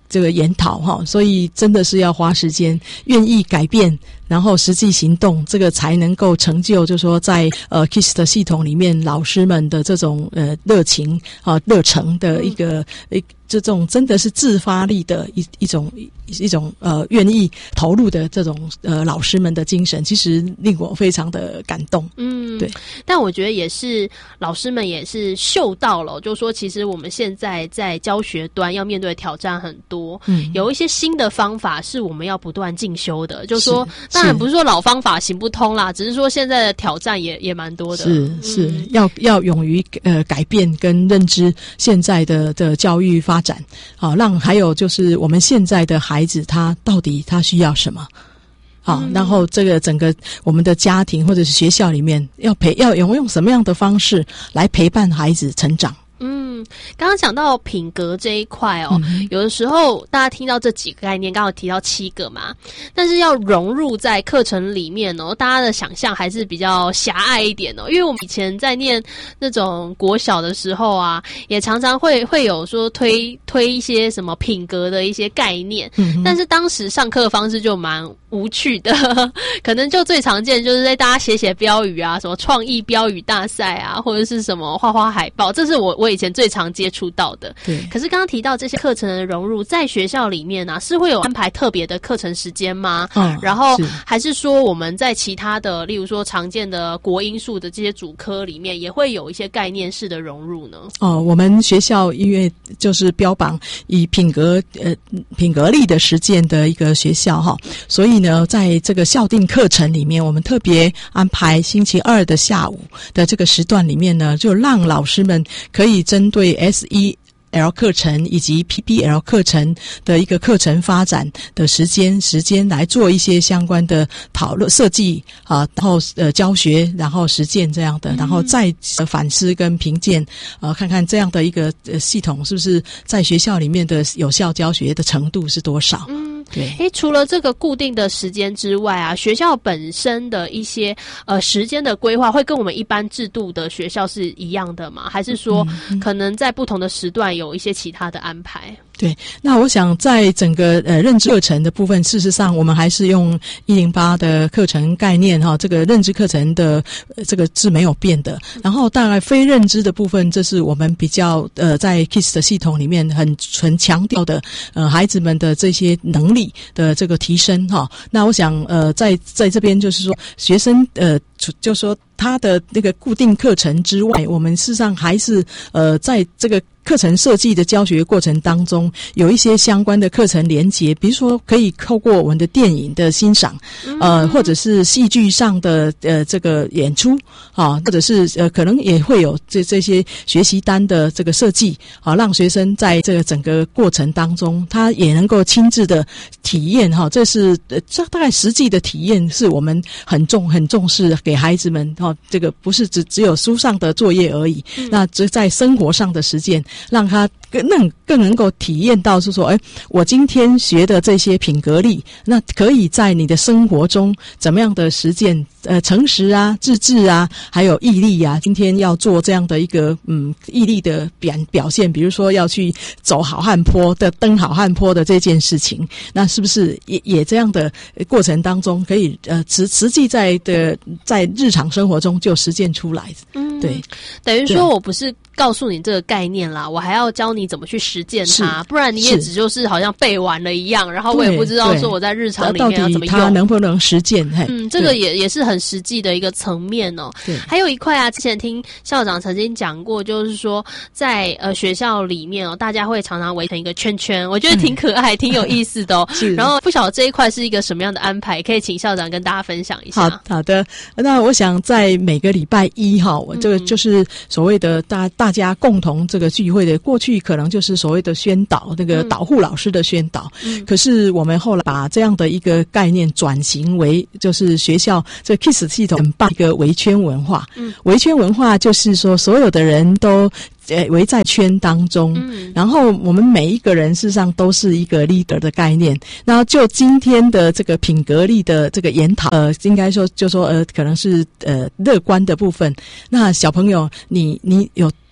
这个研讨哈，所以真的是要花时间，愿意改变，然后实际行动，这个才能够成就，就是说在呃 K I S S 的系统里面，老师们的这种呃热情啊热诚的一个一。这种真的是自发力的一一种一种呃愿意投入的这种呃老师们的精神，其实令我非常的感动。 嗯， 对。 但我觉得也是老师们也是嗅到了，就是说其实我们现在在教学端要面对的挑战很多，嗯，有一些新的方法是我们要不断进修的。就是说，当然不是说老方法行不通啦，只是说现在的挑战也也蛮多的。 是是，嗯、要要勇于呃改变跟认知现在的的教育发展，好、啊，让还有就是我们现在的孩子他到底他需要什么？好、嗯，然后这个整个我们的家庭或者是学校里面要陪要用用什么样的方式来陪伴孩子成长？ 嗯，刚刚讲到品格这一块哦、嗯，有的时候大家听到这几个概念，刚刚提到七个嘛，但是要融入在课程里面哦，大家的想象还是比较狭隘一点哦。因为我们以前在念那种国小的时候啊，也常常会会有说推推一些什么品格的一些概念，嗯、但是当时上课的方式就蛮无趣的，可能就最常见就是在大家写写标语啊，什么创意标语大赛啊，或者是什么画画海报，这是我我以前最常接触到的。对。可是刚刚提到这些课程的融入，在学校里面啊，是会有安排特别的课程时间吗？嗯。然后还是说我们在其他的，例如说常见的国英数的这些主科里面，也会有一些概念式的融入呢？哦， 我们学校因为就是标榜以品格呃品格力的实践的一个学校哈，所以呢，在这个校定课程里面，我们特别安排星期二的下午的这个时段里面呢，就让老师们可以针对 S E L 课程以及 P B L 课程的一个课程发展的时间时间来做一些相关的讨论设计啊，然后呃教学，然后实践这样的，然后再反思跟评鉴，呃看看这样的一个呃系统是不是在学校里面的有效教学的程度是多少。嗯，对。 诶，除了这个固定的时间之外啊，学校本身的一些呃时间的规划会跟我们一般制度的学校是一样的吗？还是说可能在不同的时段有有一些其他的安排？ 对，那我想在整个呃认知课程的部分，事实上我们还是用一零八的课程概念哈，这个认知课程的、呃、这个是没有变的。然后大概非认知的部分，这是我们比较呃在 K I S S 的系统里面很很强调的呃孩子们的这些能力的这个提升哈。那我想呃在在这边就是说学生呃就说他的那个固定课程之外，我们事实上还是呃在这个课程设计的教学过程当中，有一些相关的课程连结，比如说可以透过我们的电影的欣赏，呃，或者是戏剧上的呃这个演出啊，或者是呃可能也会有这这些学习单的这个设计啊，让学生在这个整个过程当中，他也能够亲自的体验哈，这是呃这大概实际的体验是我们很重很重视给孩子们哈，这个不是只只有书上的作业而已，嗯、那只在生活上的实践。让他更能更能够体验到是说，哎，我今天学的这些品格力，那可以在你的生活中怎么样的实践？呃，诚实啊，自制啊，还有毅力啊。今天要做这样的一个嗯毅力的表表现，比如说要去走好汉坡的登好汉坡的这件事情，那是不是也也这样的过程当中可以呃实实际在的在日常生活中就实践出来？嗯，对， 等于说我不是告诉你这个概念啦，我还要教你怎么去实践它，不然你也只就是好像背完了一样，然后我也不知道说我在日常里面要怎么用， 它能不能实践？ 嗯，这个也也是很实际的一个层面哦。对，还有一块啊，之前听校长曾经讲过，就是说在呃学校里面哦，大家会常常围成一个圈圈，我觉得挺可爱、嗯、挺有意思的哦。然后不晓得这一块是一个什么样的安排，可以请校长跟大家分享一下。 好好的，那我想在每个礼拜一哈，我这个就是所谓的大大家共同这个聚会的，过去可能就是所谓的宣导，那个导护老师的宣导。嗯，可是我们后来把这样的一个概念转型为，就是学校这 K I S S 系统很棒一个围圈文化。嗯，围圈文化就是说所有的人都呃围在圈当中，嗯，然后我们每一个人事实上都是一个 leader 的概念。那就今天的这个品格力的这个研讨，呃，应该说就说呃可能是呃乐观的部分。那小朋友，你你有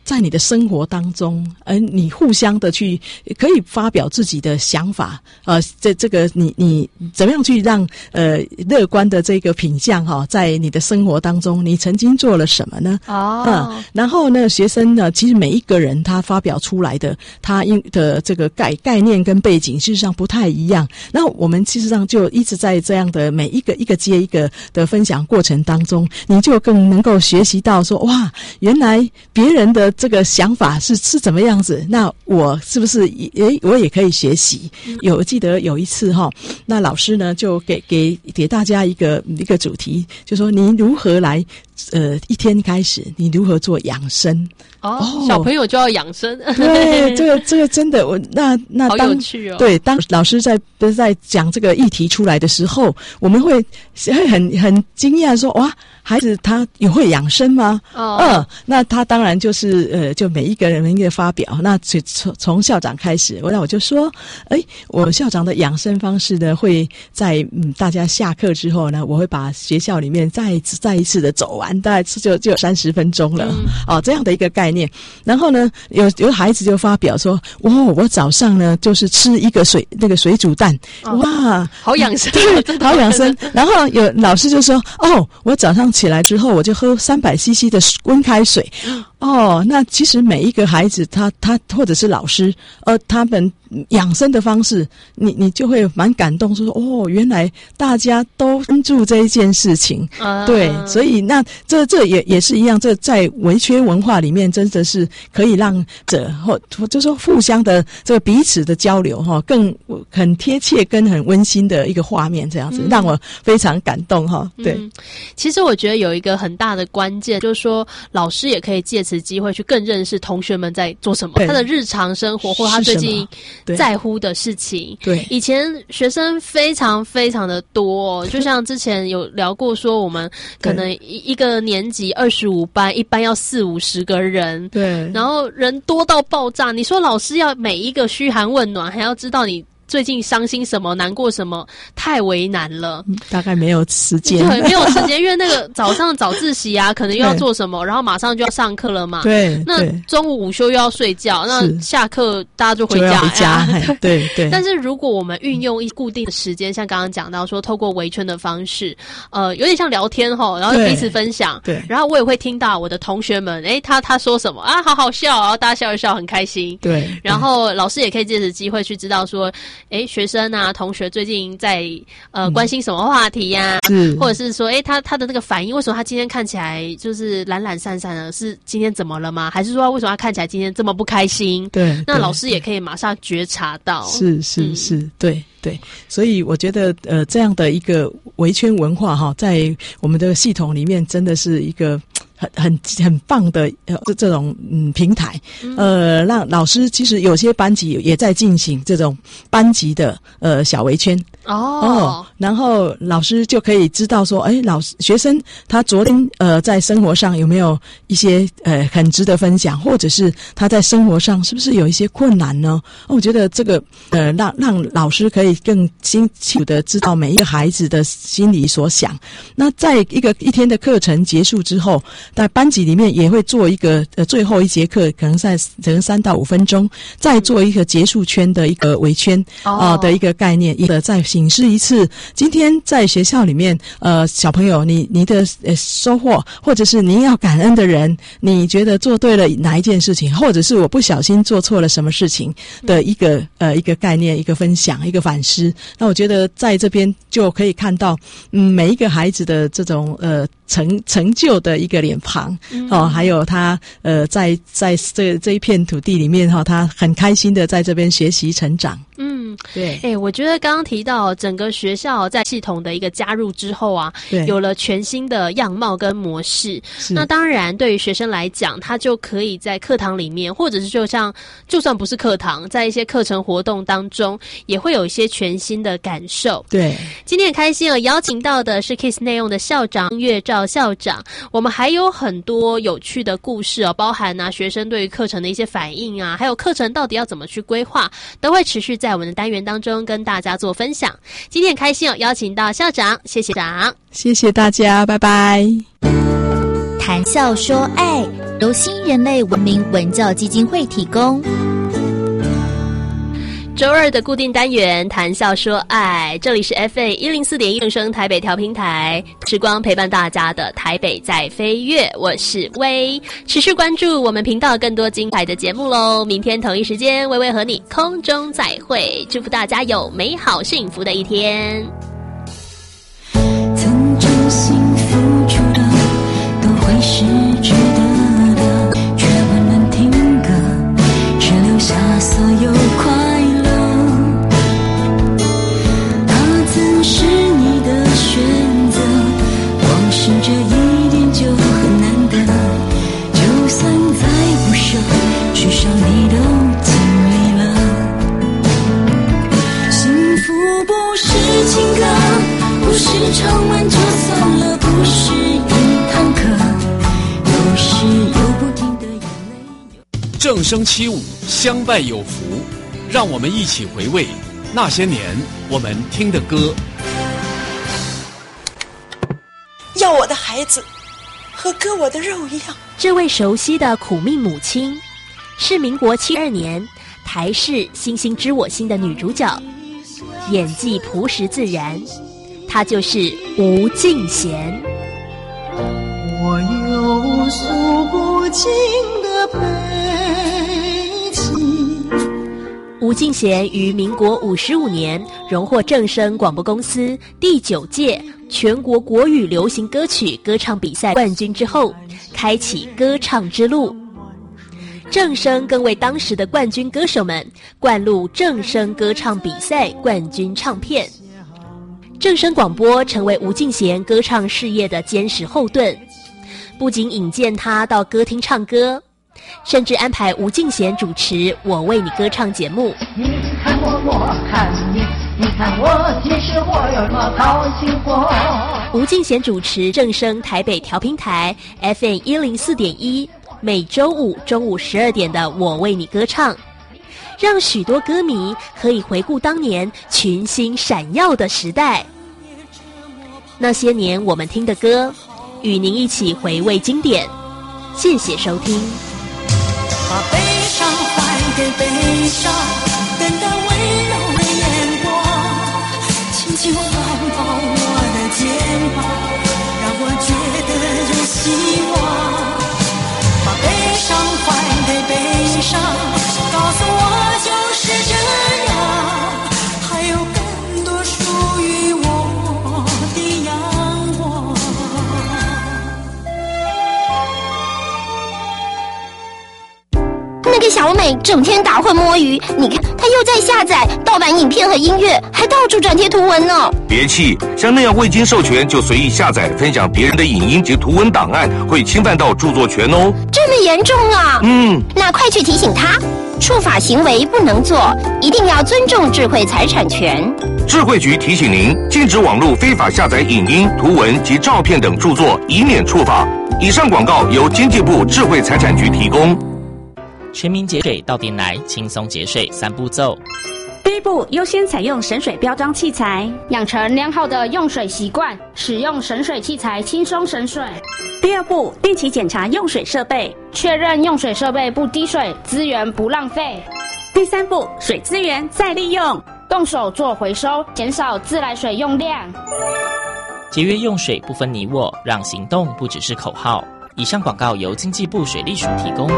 在你的生活当中，呃，你互相的去可以发表自己的想法，呃，这这个你你怎么样去让呃乐观的这个品相哈、哦，在你的生活当中，你曾经做了什么呢？ 哦， 嗯，然后呢，学生呢，其实每一个人他发表出来的他应的这个概概念跟背景，事实上不太一样。那我们事实上就一直在这样的每一个一个接一个的分享过程当中，你就更能够学习到说，哇，原来别人的这个想法是是怎么样子，那我是不是诶我也可以学习？有记得有一次哈，那老师呢就给给给大家一个一个主题，就说你如何来呃一天开始，你如何做养生？ 哦，哦小朋友就要养生。 对，这个这个真的，我那那当好有趣哦。 对，当老师在在讲这个议题出来的时候，我们会会很很惊讶说，哇，孩子他也会养生吗？ 哦， 嗯，那他当然就是呃，就每一个人一个发表。那从从校长开始，那我就说，哎，我校长的养生方式呢，会在嗯大家下课之后呢，我会把学校里面再再一次的走完，大概就就有三十分钟了。嗯、哦，这样的一个概念。然后呢，有有孩子就发表说，哇，我早上呢就是吃一个水那个水煮蛋，哦、哇， 好养生， 对，好养生。然后有老师就说，哦，我早上起来之后我就喝三百 C C 的温开水。哦，那其实每一个孩子他他或者是老师，呃，他们养生的方式，你你就会蛮感动，说哦，原来大家都关注这一件事情，啊、对，所以那这这也也是一样，这在微缺文化里面真的是可以让者或就说互相的这个彼此的交流哈，更很贴切跟很温馨的一个画面，这样子、嗯、让我非常感动哈。对、嗯， 其实我觉得有一个很大的关键，就是说老师也可以借此机会去更认识同学们在做什么，他的日常生活或他最近在乎的事情。 对， 以前学生非常非常的多、哦，就像之前有聊过说，我们可能一一个年级二十五班，一班要四五十个人， 对， 然后人多到爆炸。你说老师要每一个嘘寒问暖，还要知道你最近伤心什么难过什么，太为难了， 大概没有时间。 对，没有时间，因为那个早上早自习啊，可能又要做什么，然后马上就要上课了嘛。 对， 那中午午休又要睡觉，那下课大家就回家。 回家，对对。 但是如果我们运用一固定的时间，像刚刚讲到说，透过围圈的方式，呃，有点像聊天吼，然后彼此分享。 对。 然后我也会听到我的同学们，诶，他他说什么啊，好好笑，然后大家笑一笑，很开心。 对。 然后老师也可以借此机会去知道说，诶，学生啊，同学最近在呃关心什么话题呀、啊嗯？ 或者是说，诶，他他的那个反应，为什么他今天看起来就是懒懒散散的？是今天怎么了吗？还是说为什么他看起来今天这么不开心？ 对， 那老师也可以马上觉察到。 是是是，嗯、对对。所以我觉得，呃，这样的一个围圈文化哈，在我们的系统里面，真的是一个。很很很棒的呃这这种嗯平台，呃让老师其实有些班级也在进行这种班级的呃小围圈哦, 哦，然后老师就可以知道说，哎，老师学生他昨天呃在生活上有没有一些呃很值得分享，或者是他在生活上是不是有一些困难呢？我觉得这个呃让让老师可以更清楚的知道每一个孩子的心里所想。那在一个一天的课程结束之后。在班级里面也会做一个呃最后一节课，可能在可能三到五分钟，再做一个结束圈的一个围圈啊、呃、的一个概念，也再醒示一次。今天在学校里面，呃，小朋友，你你的呃收获，或者是你要感恩的人，你觉得做对了哪一件事情，或者是我不小心做错了什么事情的一个呃一个概念，一个分享，一个反思。那我觉得在这边就可以看到，嗯，每一个孩子的这种呃成成就的一个脸庞、嗯、哦，还有他呃在在这这一片土地里面哈、哦，他很开心的在这边学习成长。 嗯， 对， 哎，我觉得刚刚提到整个学校在系统的一个加入之后啊， 对， 有了全新的样貌跟模式。那当然，对于学生来讲，他就可以在课堂里面，或者是就像就算不是课堂，在一些课程活动当中，也会有一些全新的感受。 对， 今天很开心哦，邀请到的是 Kiss 内用的校长岳兆校长。我们还有很多有趣的故事哦，包含啊学生对于课程的一些反应啊，还有课程到底要怎么去规划，都会持续在我们的单元当中跟大家做分享。今天很开心哦，邀请到校长，谢谢长， 谢谢大家，拜拜。 谈笑说爱， 由新人类文明文教基金会提供。 周二的固定单元谈笑说爱，这里是 F M 一零四点一正声台北调频台，时光陪伴大家的台北在飞跃，我是薇，持续关注我们频道更多精彩的节目咯。明天同一时间，薇薇和你空中再会，祝福大家有美好幸福的一天。 曾真心付出的都会是值得的，却不能停格，只留下所有快乐。是你的选择，光是这一点就很难得。就算再不舍，至少你都尽力了。幸福不是情歌，不是唱完就算了，不是一堂课，有时有不停的眼泪。 正声七五相伴有福，让我们一起回味那些年我们听的歌。 要我的孩子和割我的肉一样。 这位熟悉的苦命母亲，是民国七二年台视《星星知我心》的女主角，演技朴实自然，她就是吴敬贤。 我有诉不尽的悲情。 吴敬贤于民国五十五年荣获正声广播公司第九届全国国语流行歌曲歌唱比赛冠军之后，开启歌唱之路。正声更为当时的冠军歌手们灌录正声歌唱比赛冠军唱片。正声广播成为吴敬贤歌唱事业的坚实后盾，不仅引荐他到歌厅唱歌，甚至安排吴敬贤主持《我为你歌唱》节目。 你看我，我看你，你看我，其实我有多高兴活。 吴敬贤主持正声台北调频台 F M 一零四点一，每周五中午十二点的《我为你歌唱》，让许多歌迷可以回顾当年群星闪耀的时代。那些年我们听的歌，与您一起回味经典。谢谢收听。 把悲伤还给悲伤，等待温柔的眼光，轻轻环抱我的肩膀，让我觉得有希望。把悲伤还给悲伤，告诉我就是这样，还有更多属于我的阳光。 那个小美整天打混摸鱼，你看她又在下载盗版影片和音乐，还到处转贴图文呢。 别气，像那样未经授权就随意下载分享别人的影音及图文档案，会侵犯到著作权哦。 这么严重啊？ 嗯， 那快去提醒他，触法行为不能做，一定要尊重智慧财产权。 智慧局提醒您，禁止网络非法下载影音、图文及照片等著作，以免触法。以上广告由经济部智慧财产局提供。 全民节水到店来，轻松节水三步骤。 第一步，优先采用省水标章器材， 养成良好的用水习惯，使用省水器材轻松省水。 第二步，定期检查用水设备， 确认用水设备不滴水，资源不浪费。 第三步，水资源再利用， 动手做回收，减少自来水用量。 节约用水不分你我，让行动不只是口号。以上广告由经济部水利署提供。